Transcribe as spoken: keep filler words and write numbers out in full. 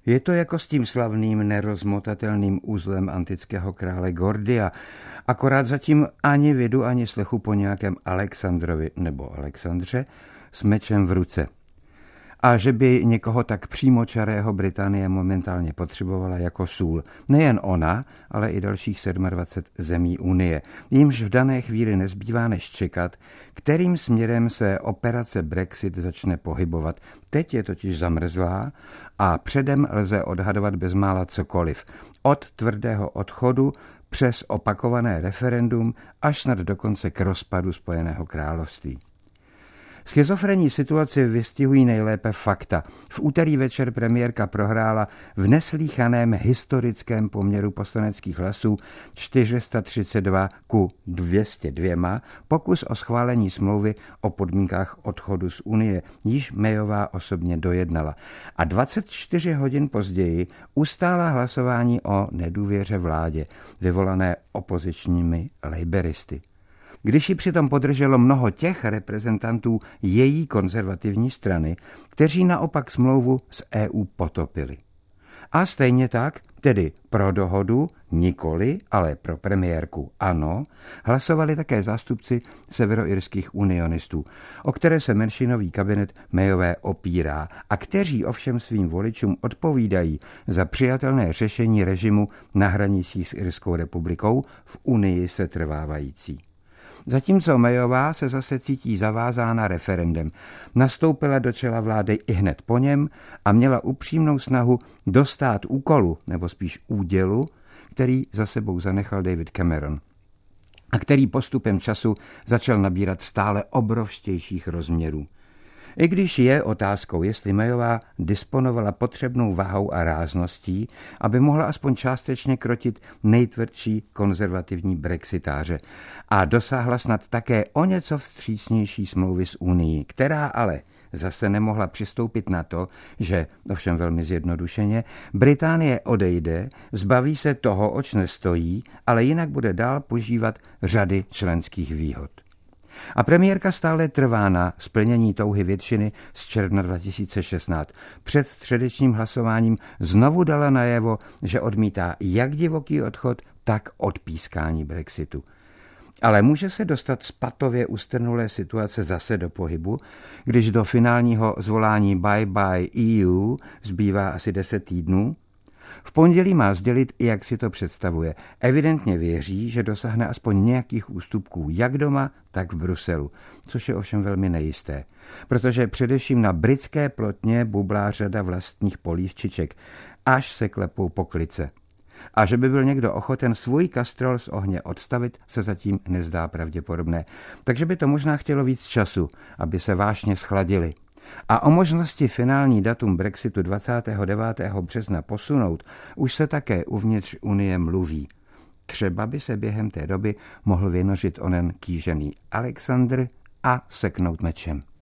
Je to jako s tím slavným nerozmotatelným uzlem antického krále Gordia, akorát zatím ani vidu, ani slechu po nějakém Alexandrovi nebo Alexandře s mečem v ruce. A že by někoho tak přímočarého Británie momentálně potřebovala jako sůl. Nejen ona, ale i dalších dvacet sedm zemí Unie. Jimž v dané chvíli nezbývá než čekat, kterým směrem se operace Brexit začne pohybovat. Teď je totiž zamrzlá a předem lze odhadovat bezmála cokoliv. Od tvrdého odchodu přes opakované referendum až snad dokonce k rozpadu Spojeného království. Schizofrenní situaci vystihují nejlépe fakta. V úterý večer premiérka prohrála v neslýchaném historickém poměru poslaneckých hlasů čtyři sta třicet dva ku dvěma stům dvěma pokus o schválení smlouvy o podmínkách odchodu z Unie, již Mayová osobně dojednala. A dvacet čtyři hodin později ustála hlasování o nedůvěře vládě, vyvolané opozičními laboristy. Když ji přitom podrželo mnoho těch reprezentantů její konzervativní strany, kteří naopak smlouvu s E U potopili. A stejně tak, tedy pro dohodu nikoli, ale pro premiérku ano, hlasovali také zástupci severoirských unionistů, o které se menšinový kabinet Mayové opírá a kteří ovšem svým voličům odpovídají za přijatelné řešení režimu na hranicích s Irskou republikou v Unii setrvávající. Zatímco Mayová se zase cítí zavázána referendem, nastoupila do čela vlády i hned po něm a měla upřímnou snahu dostát úkolu, nebo spíš údělu, který za sebou zanechal David Cameron a který postupem času začal nabírat stále obrovštějších rozměrů. I když je otázkou, jestli Mayová disponovala potřebnou váhou a rázností, aby mohla aspoň částečně krotit nejtvrdší konzervativní brexitáře a dosáhla snad také o něco vstřícnější smlouvy s Unií, která ale zase nemohla přistoupit na to, že, ovšem velmi zjednodušeně, Británie odejde, zbaví se toho, oč nestojí, ale jinak bude dál požívat řady členských výhod. A premiérka stále trvá na splnění touhy většiny z června dva tisíce šestnáct. Před středečním hlasováním znovu dala najevo, že odmítá jak divoký odchod, tak odpískání Brexitu. Ale může se dostat z patově ustrnulé situace zase do pohybu, když do finálního zvolání Bye Bye E U zbývá asi deset týdnů. V pondělí má sdělit, jak si to představuje. Evidentně věří, že dosáhne aspoň nějakých ústupků jak doma, tak v Bruselu, což je ovšem velmi nejisté, protože především na britské plotně bublá řada vlastních polívčiček, až se klepou poklice. A že by byl někdo ochoten svůj kastrol z ohně odstavit, se zatím nezdá pravděpodobné. Takže by to možná chtělo víc času, aby se vášně schladili. A o možnosti finální datum Brexitu dvacátého devátého března posunout už se také uvnitř Unie mluví. Třeba by se během té doby mohl vynořit onen kýžený Alexandr a seknout mečem.